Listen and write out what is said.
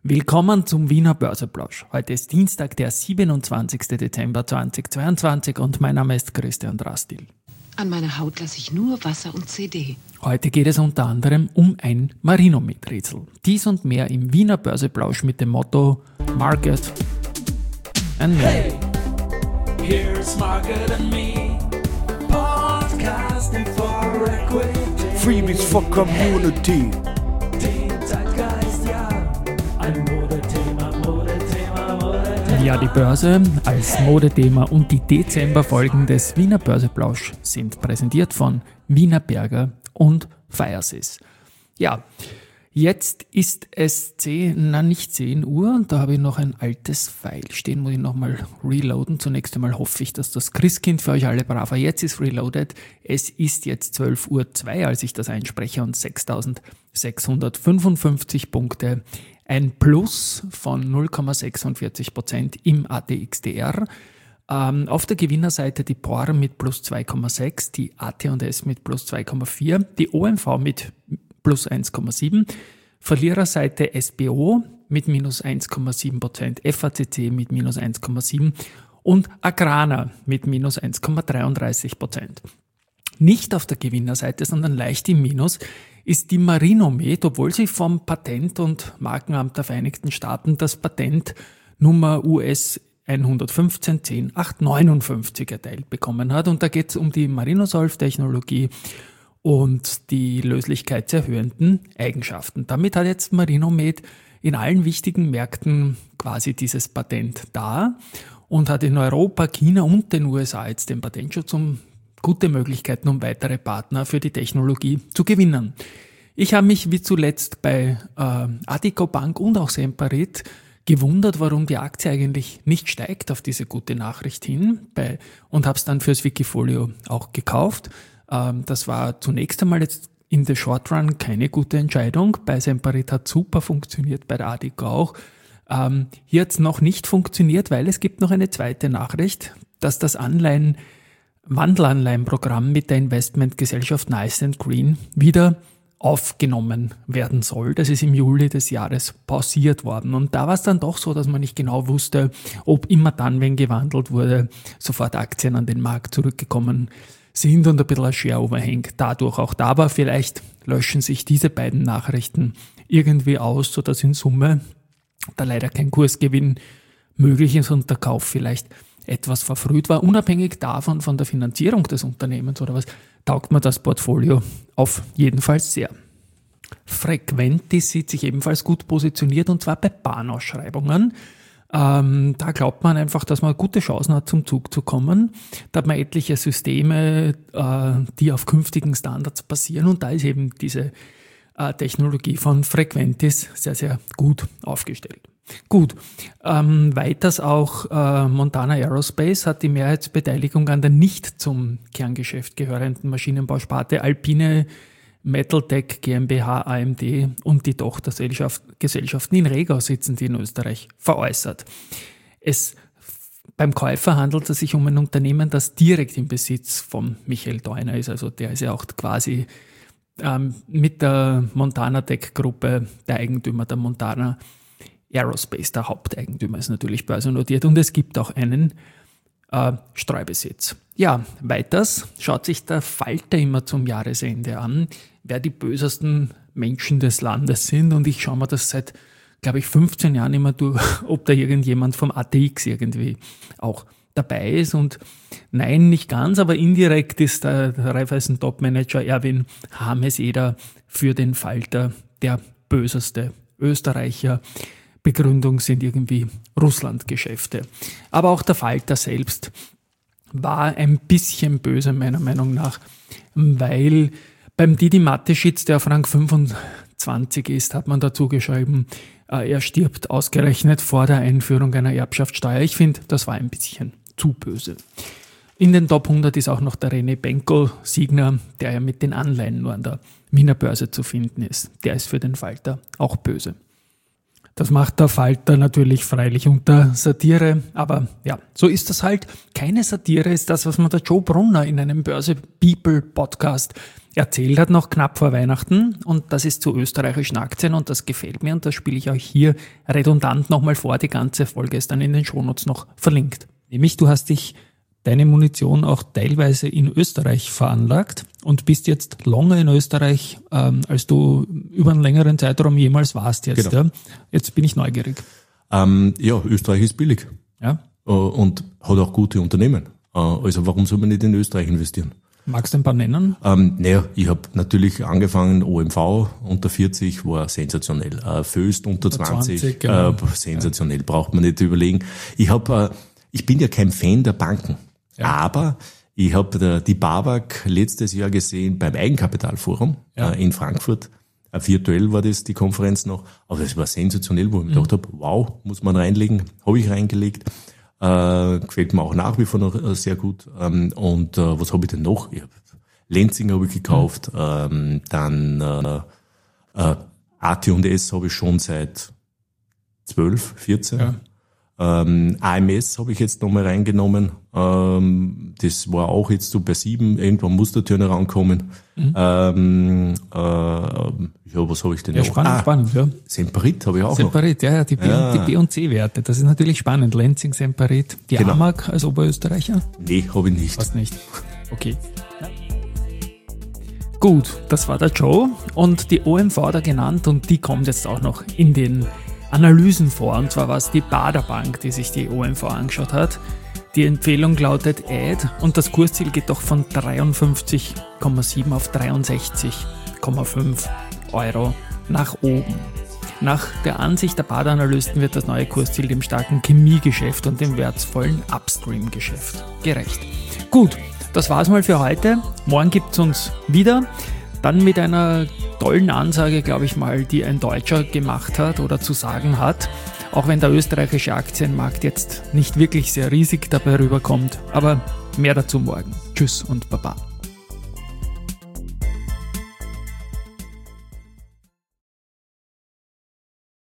Willkommen zum Wiener Börseplausch. Heute ist Dienstag, der 27. Dezember 2022 und mein Name ist Christian Drastil. An meiner Haut lasse ich nur Wasser und CD. Heute geht es unter anderem um ein Marinomed-Rätsel. Dies und mehr im Wiener Börseplausch mit dem Motto Market and Me. Hey, here's Market and Me, podcasting for equity. Freebies for Community. Den Zeitgeist, ja, ein Modethema. Ja, die Börse als Modethema und die Dezemberfolgen des Wiener Börseplausch sind präsentiert von Wiener Berger und Firesys. Ja, jetzt ist es nicht 10 Uhr und da habe ich noch ein altes File stehen, muss ich nochmal reloaden. Zunächst einmal hoffe ich, dass das Christkind für euch alle brav war. Jetzt ist reloaded. Es ist jetzt 12:02 Uhr, als ich das einspreche und 6.655 Punkte. Ein Plus von 0,46% im ATXDR. Auf der Gewinnerseite die POR mit plus 2,6, die AT&S mit plus 2,4, die OMV mit plus 1,7, Verliererseite SBO mit minus 1,7%, FACC mit minus 1,7% und Agrana mit minus 1,33%. Nicht auf der Gewinnerseite, sondern leicht im Minus ist die Marinomed, obwohl sie vom Patent- und Markenamt der Vereinigten Staaten das Patent Nummer US 115.10.859 erteilt bekommen hat. Und da geht es um die Marinosolv-Technologie und die löslichkeitserhöhenden Eigenschaften. Damit hat jetzt Marinomed in allen wichtigen Märkten quasi dieses Patent da und hat in Europa, China und den USA jetzt den Patentschutz, um gute Möglichkeiten, um weitere Partner für die Technologie zu gewinnen. Ich habe mich wie zuletzt bei Addiko Bank und auch Semperit gewundert, warum die Aktie eigentlich nicht steigt auf diese gute Nachricht hin und habe es dann fürs Wikifolio auch gekauft. Das war zunächst einmal jetzt in the Short Run keine gute Entscheidung. Bei Semperit hat super funktioniert, bei der Addiko auch. Hier hat es noch nicht funktioniert, weil es gibt noch eine zweite Nachricht, dass das Wandelanleihenprogramm mit der Investmentgesellschaft Nice & Green wieder aufgenommen werden soll. Das ist im Juli des Jahres pausiert worden. Und da war es dann doch so, dass man nicht genau wusste, ob immer dann, wenn gewandelt wurde, sofort Aktien an den Markt zurückgekommen sind und ein bisschen ein Share-Overhang dadurch auch da war. Vielleicht löschen sich diese beiden Nachrichten irgendwie aus, sodass in Summe da leider kein Kursgewinn möglich ist und der Kauf vielleicht etwas verfrüht war. Unabhängig davon, von der Finanzierung des Unternehmens oder was, taugt mir das Portfolio auf jeden Fall sehr. Frequentis sieht sich ebenfalls gut positioniert und zwar bei Bahnausschreibungen. Da glaubt man einfach, dass man gute Chancen hat, zum Zug zu kommen. Da hat man etliche Systeme, die auf künftigen Standards basieren und da ist eben diese Technologie von Frequentis sehr, sehr gut aufgestellt. Gut, weiters auch Montana Aerospace hat die Mehrheitsbeteiligung an der nicht zum Kerngeschäft gehörenden Maschinenbausparte Alpine Metaltech GmbH AMD und die Tochtergesellschaften in Regau sitzen, die in Österreich veräußert. Beim Käufer handelt es sich um ein Unternehmen, das direkt im Besitz von Michael Deuner ist, also der ist ja auch quasi mit der Montana Tech Gruppe der Eigentümer der Montana Aerospace, der Haupteigentümer, ist natürlich börsennotiert und es gibt auch einen Streubesitz. Ja, weiters schaut sich der Falter immer zum Jahresende an, wer die bösesten Menschen des Landes sind und ich schaue mir das seit, glaube ich, 15 Jahren immer durch, ob da irgendjemand vom ATX irgendwie auch dabei ist und nein, nicht ganz, aber indirekt ist der Raiffeisen Topmanager Erwin Hameseder für den Falter der böseste Österreicher. Begründung sind irgendwie Russland-Geschäfte. Aber auch der Falter selbst war ein bisschen böse, meiner Meinung nach, weil beim Didi Mateschitz, der auf Rang 25 ist, hat man dazu geschrieben, er stirbt ausgerechnet vor der Einführung einer Erbschaftssteuer. Ich finde, das war ein bisschen zu böse. In den Top 100 ist auch noch der René Benko-Signer, der ja mit den Anleihen nur an der Wiener Börse zu finden ist. Der ist für den Falter auch böse. Das macht der Falter natürlich freilich unter Satire, aber ja, so ist das halt. Keine Satire ist das, was mir der Joe Brunner in einem Börse-People-Podcast erzählt hat, noch knapp vor Weihnachten, und das ist zu österreichischen Aktien und das gefällt mir und das spiele ich euch hier redundant nochmal vor. Die ganze Folge ist dann in den Shownotes noch verlinkt. Nämlich, du hast deine Munition auch teilweise in Österreich veranlagt und bist jetzt länger in Österreich, als du über einen längeren Zeitraum jemals warst jetzt. Genau. Ja? Jetzt bin ich neugierig. Österreich ist billig. Ja? Und hat auch gute Unternehmen. Also warum soll man nicht in Österreich investieren? Magst du ein paar nennen? Ich habe natürlich angefangen, OMV unter 40 war sensationell. Föst unter 20 genau. Sensationell, braucht man nicht überlegen. Ich bin ja kein Fan der Banken, aber ich habe die BAWAG letztes Jahr gesehen beim Eigenkapitalforum in Frankfurt. Virtuell war das die Konferenz noch, aber das war sensationell, wo ich mir gedacht habe, wow, muss man reinlegen, habe ich reingelegt. Gefällt mir auch nach wie vor noch sehr gut. Was habe ich denn noch? Lenzing habe ich gekauft, dann AT&S habe ich schon seit 12, 14. Ja. AMS habe ich jetzt nochmal reingenommen. Das war auch jetzt so bei 7. Irgendwann muss der Turnaround kommen. Was habe ich denn noch? Spannend, ja. Semperit habe ich auch Semperit, noch. Die B- und C-Werte. Das ist natürlich spannend. Lenzing, Semperit. Die AMAG als Oberösterreicher? Nee, habe ich nicht. Was nicht? Okay. Gut, das war der Joe und die OMV da genannt und die kommt jetzt auch noch in den Analysen vor, und zwar war es die Baderbank, die sich die OMV angeschaut hat. Die Empfehlung lautet Add und das Kursziel geht doch von 53,7 auf 63,5 Euro nach oben. Nach der Ansicht der Baderanalysten wird das neue Kursziel dem starken Chemiegeschäft und dem wertvollen Upstream-Geschäft gerecht. Gut, das war's mal für heute. Morgen gibt's uns wieder. Dann mit einer tollen Ansage, glaube ich mal, die ein Deutscher gemacht hat oder zu sagen hat, auch wenn der österreichische Aktienmarkt jetzt nicht wirklich sehr riesig dabei rüberkommt. Aber mehr dazu morgen. Tschüss und Baba.